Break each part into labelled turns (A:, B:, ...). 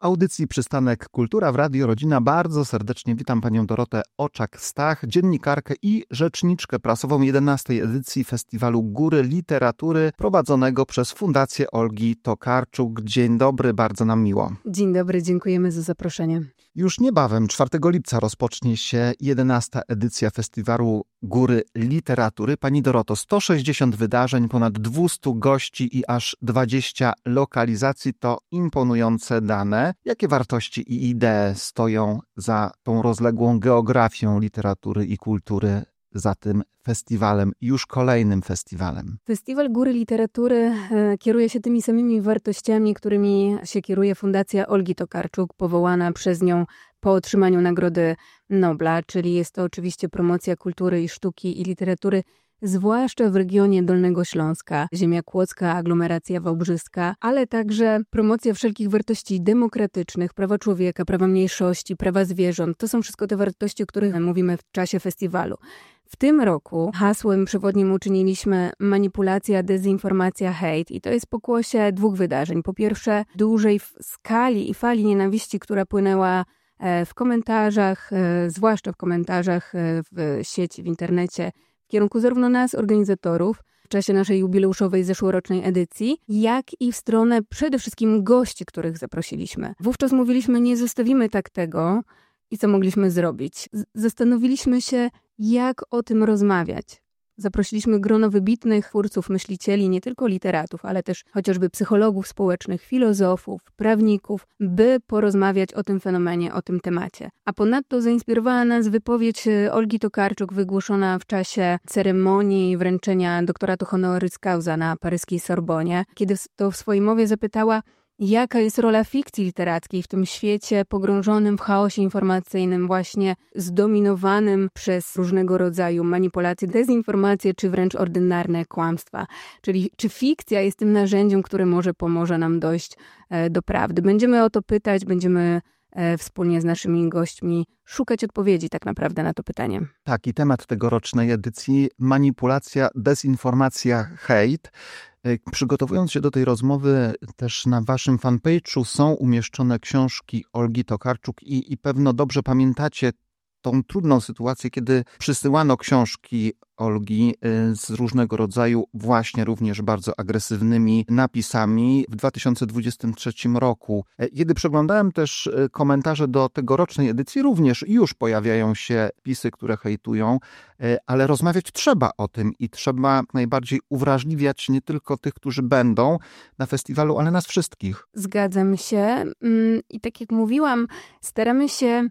A: audycji Przystanek Kultura w Radio Rodzina bardzo serdecznie witam panią Dorotę Oczak-Stach, dziennikarkę i rzeczniczkę prasową 11. edycji Festiwalu Góry Literatury prowadzonego przez Fundację Olgi Tokarczuk. Dzień dobry, bardzo nam miło.
B: Dzień dobry, dziękujemy za zaproszenie.
A: Już niebawem, 4 lipca rozpocznie się 11. edycja Festiwalu Góry Literatury. Pani Doroto, 160 wydarzeń, ponad 200 gości i aż 20 lokalizacji to imponujące dane. Jakie wartości i idee stoją za tą rozległą geografią literatury i kultury, za tym festiwalem, już kolejnym festiwalem?
B: Festiwal Góry Literatury kieruje się tymi samymi wartościami, którymi się kieruje Fundacja Olgi Tokarczuk, powołana przez nią po otrzymaniu Nagrody Nobla, czyli jest to oczywiście promocja kultury i sztuki i literatury, zwłaszcza w regionie Dolnego Śląska, ziemia kłodzka, aglomeracja wałbrzyska, ale także promocja wszelkich wartości demokratycznych, prawa człowieka, prawa mniejszości, prawa zwierząt. To są wszystko te wartości, o których mówimy w czasie festiwalu. W tym roku hasłem przewodnim uczyniliśmy manipulacja, dezinformacja, hejt i to jest pokłosie 2 wydarzeń. Po pierwsze, dużej skali i fali nienawiści, która płynęła w komentarzach, zwłaszcza w komentarzach w sieci, w internecie, w kierunku zarówno nas, organizatorów, w czasie naszej jubileuszowej zeszłorocznej edycji, jak i w stronę przede wszystkim gości, których zaprosiliśmy. Wówczas mówiliśmy, nie zostawimy tak tego i co mogliśmy zrobić. Zastanowiliśmy się, jak o tym rozmawiać. Zaprosiliśmy grono wybitnych twórców, myślicieli, nie tylko literatów, ale też chociażby psychologów społecznych, filozofów, prawników, by porozmawiać o tym fenomenie, o tym temacie. A ponadto zainspirowała nas wypowiedź Olgi Tokarczuk wygłoszona w czasie ceremonii wręczenia doktoratu honoris causa na paryskiej Sorbonie, kiedy to w swojej mowie zapytała, jaka jest rola fikcji literackiej w tym świecie pogrążonym w chaosie informacyjnym, właśnie zdominowanym przez różnego rodzaju manipulacje, dezinformacje, czy wręcz ordynarne kłamstwa. Czyli czy fikcja jest tym narzędziem, które może pomoże nam dojść do prawdy? Będziemy o to pytać, będziemy wspólnie z naszymi gośćmi szukać odpowiedzi tak naprawdę na to pytanie.
A: Tak, i temat tegorocznej edycji manipulacja, dezinformacja, hejt. Przygotowując się do tej rozmowy, też na waszym fanpage'u są umieszczone książki Olgi Tokarczuk i pewno dobrze pamiętacie tą trudną sytuację, kiedy przysyłano książki Olgi z różnego rodzaju, właśnie również bardzo agresywnymi napisami w 2023 roku. Kiedy przeglądałem też komentarze do tegorocznej edycji, również już pojawiają się wpisy, które hejtują, ale rozmawiać trzeba o tym i trzeba najbardziej uwrażliwiać nie tylko tych, którzy będą na festiwalu, ale nas wszystkich.
B: Zgadzam się i tak jak mówiłam, staramy się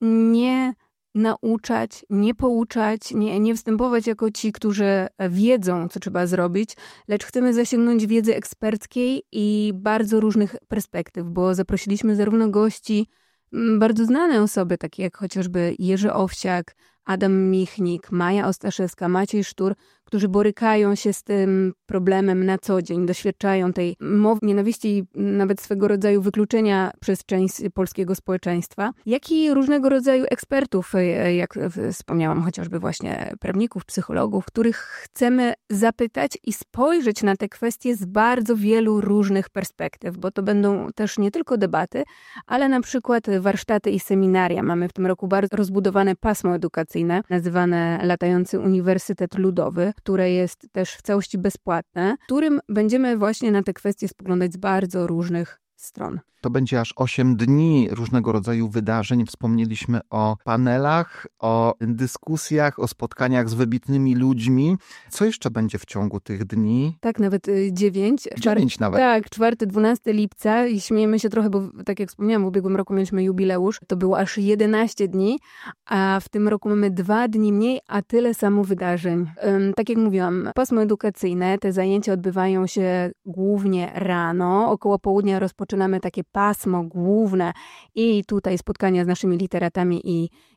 B: nie nauczać, nie pouczać, nie występować jako ci, którzy wiedzą, co trzeba zrobić, lecz chcemy zasięgnąć wiedzy eksperckiej i bardzo różnych perspektyw, bo zaprosiliśmy zarówno gości, bardzo znane osoby, takie jak chociażby Jerzy Owsiak, Adam Michnik, Maja Ostaszewska, Maciej Sztur, którzy borykają się z tym problemem na co dzień, doświadczają tej mowy nienawiści i nawet swego rodzaju wykluczenia przez część polskiego społeczeństwa, jak i różnego rodzaju ekspertów, jak wspomniałam, chociażby właśnie prawników, psychologów, których chcemy zapytać i spojrzeć na te kwestie z bardzo wielu różnych perspektyw, bo to będą też nie tylko debaty, ale na przykład warsztaty i seminaria. Mamy w tym roku bardzo rozbudowane pasmo edukacyjne, nazywane Latający Uniwersytet Ludowy, które jest też w całości bezpłatne, w którym będziemy właśnie na te kwestie spoglądać z bardzo różnych stron.
A: To będzie aż 8 dni różnego rodzaju wydarzeń. Wspomnieliśmy o panelach, o dyskusjach, o spotkaniach z wybitnymi ludźmi. Co jeszcze będzie w ciągu tych dni?
B: Tak, nawet 9.
A: 9 nawet.
B: Tak, 4-12 lipca i śmiejemy się trochę, bo tak jak wspomniałam, w ubiegłym roku mieliśmy jubileusz. To było aż 11 dni, a w tym roku mamy 2 dni mniej, a tyle samo wydarzeń. Tak jak mówiłam, pasmo edukacyjne, te zajęcia odbywają się głównie rano. Około południa rozpoczynamy takie pasmo główne i tutaj spotkania z naszymi literatami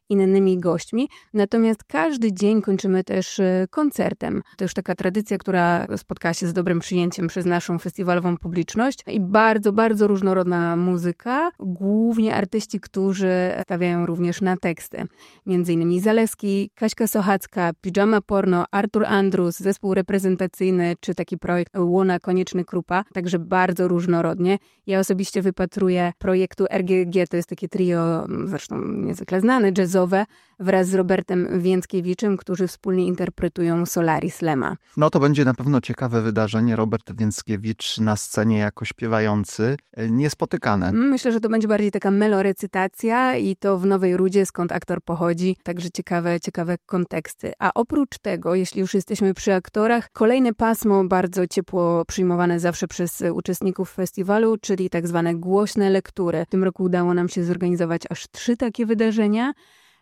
B: innymi gośćmi. Natomiast każdy dzień kończymy też koncertem. To już taka tradycja, która spotkała się z dobrym przyjęciem przez naszą festiwalową publiczność i bardzo, bardzo różnorodna muzyka. Głównie artyści, którzy stawiają również na teksty. Między innymi Zaleski, Kaśka Sochacka, Pijama Porno, Artur Andrus, zespół reprezentacyjny, czy taki projekt Łona Konieczny-Krupa. Także bardzo różnorodnie. Ja osobiście wypatruję projektu RGG, to jest takie trio, zresztą niezwykle znane, jazzowe, wraz z Robertem Więckiewiczem, którzy wspólnie interpretują Solaris Lema.
A: No to będzie na pewno ciekawe wydarzenie. Robert Więckiewicz na scenie jako śpiewający. Niespotykane.
B: Myślę, że to będzie bardziej taka melorecytacja i to w Nowej Rudzie, skąd aktor pochodzi. Także ciekawe konteksty. A oprócz tego, jeśli już jesteśmy przy aktorach, kolejne pasmo bardzo ciepło przyjmowane zawsze przez uczestników festiwalu, czyli tak zwane głośne lektury. W tym roku udało nam się zorganizować aż 3 takie wydarzenia.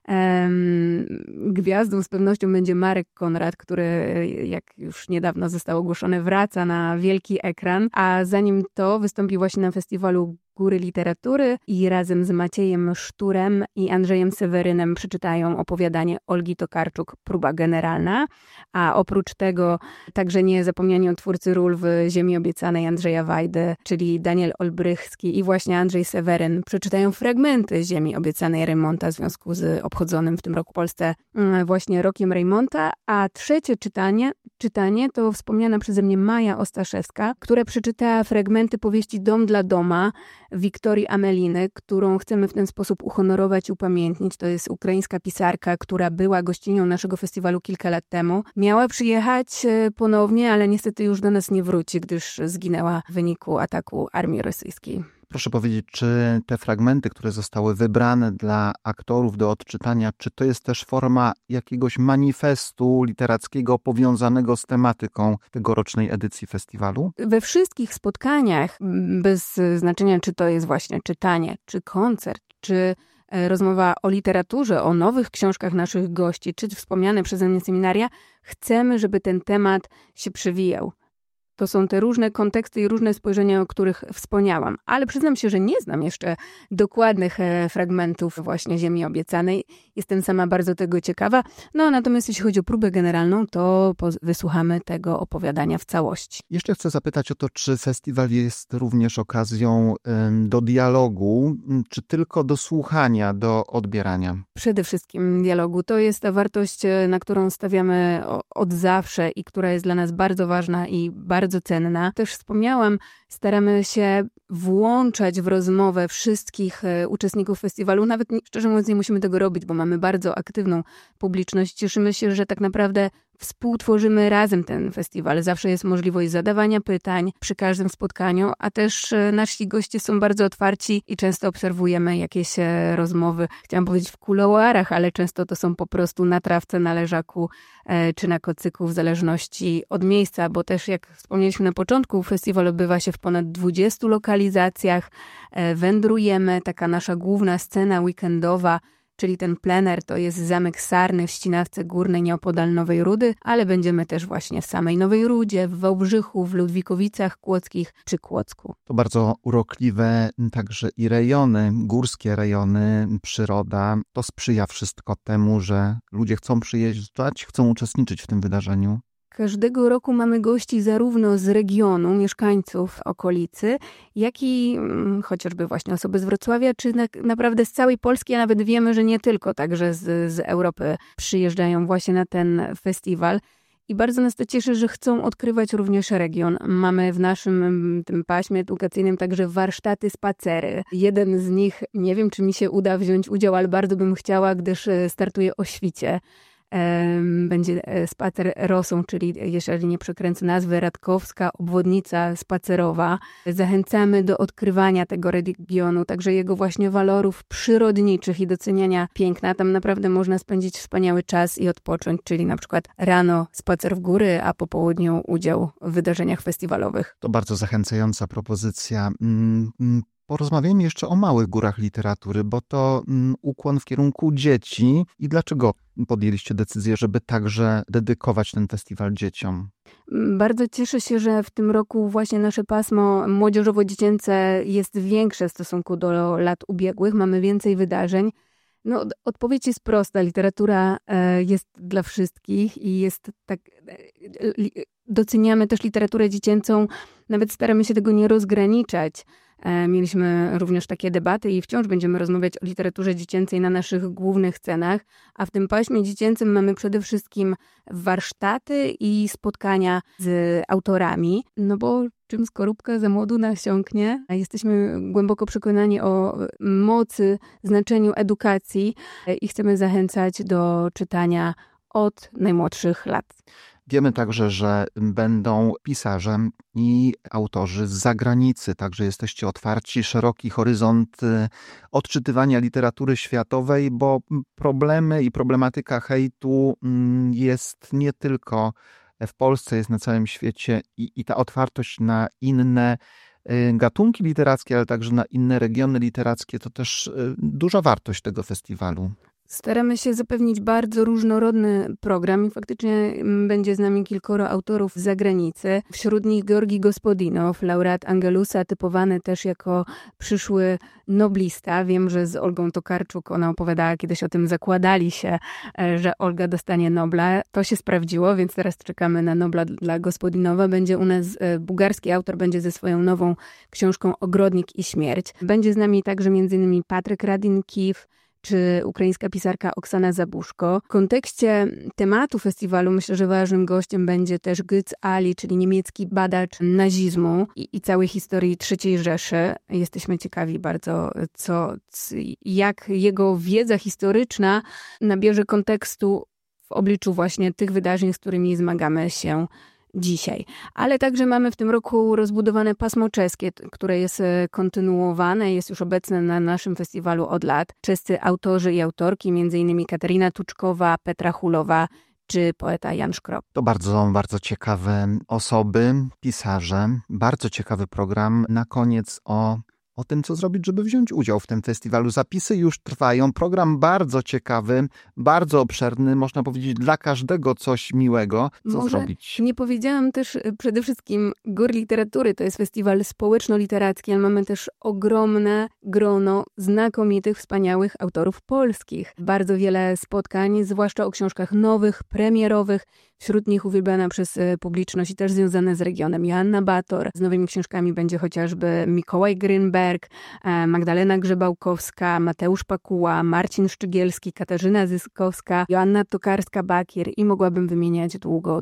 B: Gwiazdą z pewnością będzie Marek Konrad, który, jak już niedawno zostało ogłoszone, wraca na wielki ekran, a zanim to wystąpi właśnie na festiwalu Góry Literatury i razem z Maciejem Szturem i Andrzejem Sewerynem przeczytają opowiadanie Olgi Tokarczuk Próba generalna, a oprócz tego także niezapomniani twórcy ról w Ziemi obiecanej Andrzeja Wajdy, czyli Daniel Olbrychski i właśnie Andrzej Seweryn przeczytają fragmenty Ziemi obiecanej Reymonta w związku z obchodzonym w tym roku w Polsce właśnie rokiem Reymonta, a trzecie czytanie to wspomniana przeze mnie Maja Ostaszewska, która przeczytała fragmenty powieści Dom dla doma Wiktorii Ameliny, którą chcemy w ten sposób uhonorować i upamiętnić. To jest ukraińska pisarka, która była gościnią naszego festiwalu kilka lat temu. Miała przyjechać ponownie, ale niestety już do nas nie wróci, gdyż zginęła w wyniku ataku armii rosyjskiej.
A: Proszę powiedzieć, czy te fragmenty, które zostały wybrane dla aktorów do odczytania, czy to jest też forma jakiegoś manifestu literackiego powiązanego z tematyką tegorocznej edycji festiwalu?
B: We wszystkich spotkaniach, bez znaczenia czy to jest właśnie czytanie, czy koncert, czy rozmowa o literaturze, o nowych książkach naszych gości, czy wspomniane przeze mnie seminaria, chcemy, żeby ten temat się przewijał. To są te różne konteksty i różne spojrzenia, o których wspomniałam. Ale przyznam się, że nie znam jeszcze dokładnych fragmentów właśnie Ziemi obiecanej. Jestem sama bardzo tego ciekawa. No natomiast jeśli chodzi o próbę generalną, to wysłuchamy tego opowiadania w całości.
A: Jeszcze chcę zapytać o to, czy festiwal jest również okazją do dialogu, czy tylko do słuchania, do odbierania?
B: Przede wszystkim dialogu. To jest ta wartość, na którą stawiamy od zawsze i która jest dla nas bardzo ważna i bardzo cenna. Też wspomniałam, staramy się włączać w rozmowę wszystkich uczestników festiwalu. Nawet szczerze mówiąc nie musimy tego robić, bo mamy bardzo aktywną publiczność. Cieszymy się, że tak naprawdę współtworzymy razem ten festiwal. Zawsze jest możliwość zadawania pytań przy każdym spotkaniu, a też nasi goście są bardzo otwarci i często obserwujemy jakieś rozmowy, chciałam powiedzieć w kuluarach, ale często to są po prostu na trawce, na leżaku czy na kocyku, w zależności od miejsca, bo też jak wspomnieliśmy na początku, festiwal odbywa się w ponad 20 lokalizacjach. Wędrujemy, taka nasza główna scena weekendowa, czyli ten plener to jest Zamek Sarny w Ścinawce Górnej nieopodal Nowej Rudy, ale będziemy też właśnie w samej Nowej Rudzie, w Wałbrzychu, w Ludwikowicach Kłodzkich czy Kłodzku.
A: To bardzo urokliwe także i rejony, górskie rejony, przyroda. To sprzyja wszystko temu, że ludzie chcą przyjeżdżać, chcą uczestniczyć w tym wydarzeniu.
B: Każdego roku mamy gości zarówno z regionu, mieszkańców okolicy, jak i chociażby właśnie osoby z Wrocławia, czy naprawdę z całej Polski, a nawet wiemy, że nie tylko, także z Europy przyjeżdżają właśnie na ten festiwal. I bardzo nas to cieszy, że chcą odkrywać również region. Mamy w naszym tym paśmie edukacyjnym także warsztaty, spacery. Jeden z nich, nie wiem, czy mi się uda wziąć udział, ale bardzo bym chciała, gdyż startuje o świcie. Będzie spacer Rosą, czyli jeżeli nie przekręcę nazwy, Radkowska obwodnica spacerowa. Zachęcamy do odkrywania tego regionu, także jego właśnie walorów przyrodniczych i doceniania piękna. Tam naprawdę można spędzić wspaniały czas i odpocząć, czyli na przykład rano spacer w góry, a po południu udział w wydarzeniach festiwalowych.
A: To bardzo zachęcająca propozycja. Porozmawiajmy jeszcze o małych górach literatury, bo to ukłon w kierunku dzieci. I dlaczego podjęliście decyzję, żeby także dedykować ten festiwal dzieciom?
B: Bardzo cieszę się, że w tym roku właśnie nasze pasmo młodzieżowo-dziecięce jest większe w stosunku do lat ubiegłych. Mamy więcej wydarzeń. No, odpowiedź jest prosta. Literatura jest dla wszystkich i jest tak. Doceniamy też literaturę dziecięcą, nawet staramy się tego nie rozgraniczać. Mieliśmy również takie debaty i wciąż będziemy rozmawiać o literaturze dziecięcej na naszych głównych scenach, a w tym paśmie dziecięcym mamy przede wszystkim warsztaty i spotkania z autorami, no bo czym skorupka za młodu nasiąknie. Jesteśmy głęboko przekonani o mocy, znaczeniu edukacji i chcemy zachęcać do czytania od najmłodszych lat.
A: Wiemy także, że będą pisarze i autorzy z zagranicy, także jesteście otwarci, szeroki horyzont odczytywania literatury światowej, bo problemy i problematyka hejtu jest nie tylko w Polsce, jest na całym świecie i ta otwartość na inne gatunki literackie, ale także na inne regiony literackie, to też duża wartość tego festiwalu.
B: Staramy się zapewnić bardzo różnorodny program i faktycznie będzie z nami kilkoro autorów z zagranicy. Wśród nich Georgi Gospodinow, laureat Angelusa, typowany też jako przyszły noblista. Wiem, że z Olgą Tokarczuk, ona opowiadała kiedyś o tym, zakładali się, że Olga dostanie Nobla. To się sprawdziło, więc teraz czekamy na Nobla dla Gospodinowa. Będzie u nas bułgarski autor, będzie ze swoją nową książką Ogrodnik i śmierć. Będzie z nami także m.in. Patryk Radin-Kiw, czy ukraińska pisarka Oksana Zabuszko. W kontekście tematu festiwalu myślę, że ważnym gościem będzie też Götz Ali, czyli niemiecki badacz nazizmu i całej historii III Rzeszy. Jesteśmy ciekawi bardzo, jak jego wiedza historyczna nabierze kontekstu w obliczu właśnie tych wydarzeń, z którymi zmagamy się dzisiaj. Ale także mamy w tym roku rozbudowane pasmo czeskie, które jest kontynuowane, jest już obecne na naszym festiwalu od lat. Czescy autorzy i autorki, m.in. Katarina Tuczkowa, Petra Hulowa czy poeta Jan Szkrop.
A: To bardzo, bardzo ciekawe osoby, pisarze, bardzo ciekawy program. Na koniec o tym, co zrobić, żeby wziąć udział w tym festiwalu. Zapisy już trwają. Program bardzo ciekawy, bardzo obszerny. Można powiedzieć, dla każdego coś miłego. Co zrobić?
B: Nie powiedziałam też przede wszystkim Gór Literatury. To jest festiwal społeczno-literacki, ale mamy też ogromne grono znakomitych, wspaniałych autorów polskich. Bardzo wiele spotkań, zwłaszcza o książkach nowych, premierowych. Wśród nich uwielbiana przez publiczność i też związane z regionem Joanna Bator. Z nowymi książkami będzie chociażby Mikołaj Grynberg, Magdalena Grzebałkowska, Mateusz Pakuła, Marcin Szczygielski, Katarzyna Zyskowska, Joanna Tokarska-Bakier i mogłabym wymieniać długo.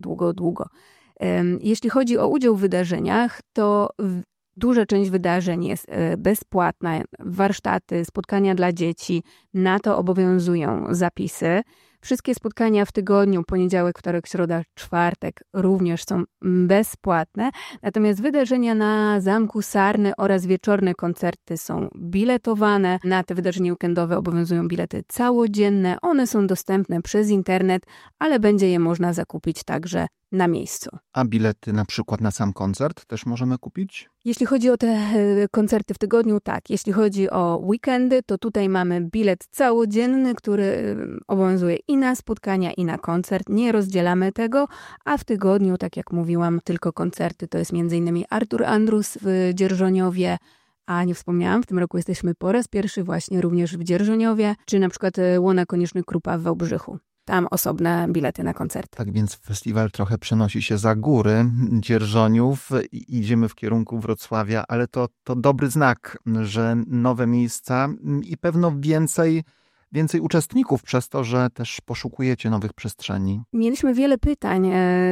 B: Jeśli chodzi o udział w wydarzeniach, to duża część wydarzeń jest bezpłatna. Warsztaty, spotkania dla dzieci, na to obowiązują zapisy. Wszystkie spotkania w tygodniu, poniedziałek, wtorek, środa, czwartek również są bezpłatne. Natomiast wydarzenia na Zamku Sarny oraz wieczorne koncerty są biletowane. Na te wydarzenia weekendowe obowiązują bilety całodzienne. One są dostępne przez internet, ale będzie je można zakupić także na miejscu.
A: A bilety na przykład na sam koncert też możemy kupić?
B: Jeśli chodzi o te koncerty w tygodniu, tak. Jeśli chodzi o weekendy, to tutaj mamy bilet całodzienny, który obowiązuje i na spotkania, i na koncert. Nie rozdzielamy tego, a w tygodniu, tak jak mówiłam, tylko koncerty. To jest m.in. Artur Andrus w Dzierżoniowie, a nie wspomniałam, w tym roku jesteśmy po raz pierwszy właśnie również w Dzierżoniowie, czy na przykład Łona Konieczny-Krupa w Wałbrzychu. Tam osobne bilety na koncert.
A: Tak więc festiwal trochę przenosi się za góry Dzierżoniów i idziemy w kierunku Wrocławia, ale to dobry znak, że nowe miejsca i pewno więcej uczestników przez to, że też poszukujecie nowych przestrzeni.
B: Mieliśmy wiele pytań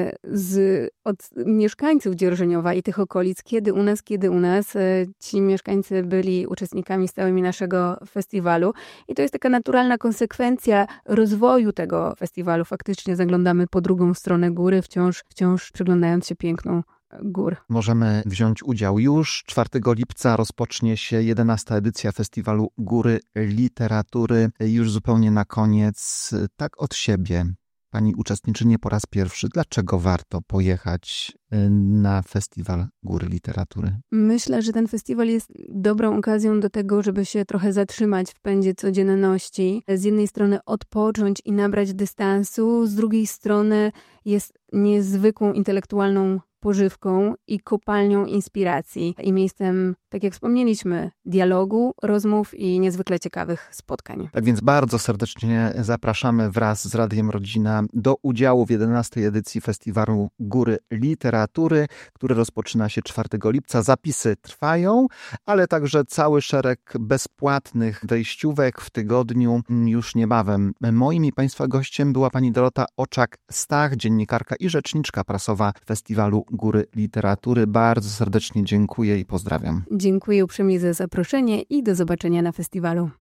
B: od mieszkańców Dzierżoniowa i tych okolic, kiedy u nas. Ci mieszkańcy byli uczestnikami stałymi naszego festiwalu i to jest taka naturalna konsekwencja rozwoju tego festiwalu. Faktycznie zaglądamy po drugą stronę góry, wciąż przyglądając się piękną gór.
A: Możemy wziąć udział już. 4 lipca rozpocznie się 11. edycja Festiwalu Góry Literatury. Już zupełnie na koniec, tak od siebie. Pani uczestniczy nie po raz pierwszy. Dlaczego warto pojechać na Festiwal Góry Literatury?
B: Myślę, że ten festiwal jest dobrą okazją do tego, żeby się trochę zatrzymać w pędzie codzienności. Z jednej strony odpocząć i nabrać dystansu, z drugiej strony jest niezwykłą intelektualną pożywką i kopalnią inspiracji i miejscem, tak jak wspomnieliśmy, dialogu, rozmów i niezwykle ciekawych spotkań.
A: Tak więc bardzo serdecznie zapraszamy wraz z Radiem Rodzina do udziału w 11. edycji Festiwalu Góry Literatury, który rozpoczyna się 4 lipca. Zapisy trwają, ale także cały szereg bezpłatnych wejściówek w tygodniu już niebawem. Moim i Państwa gościem była pani Dorota Oczak-Stach, dziennikarka i rzeczniczka prasowa Festiwalu Góry Literatury. Bardzo serdecznie dziękuję i pozdrawiam.
B: Dziękuję uprzejmie za zaproszenie i do zobaczenia na festiwalu.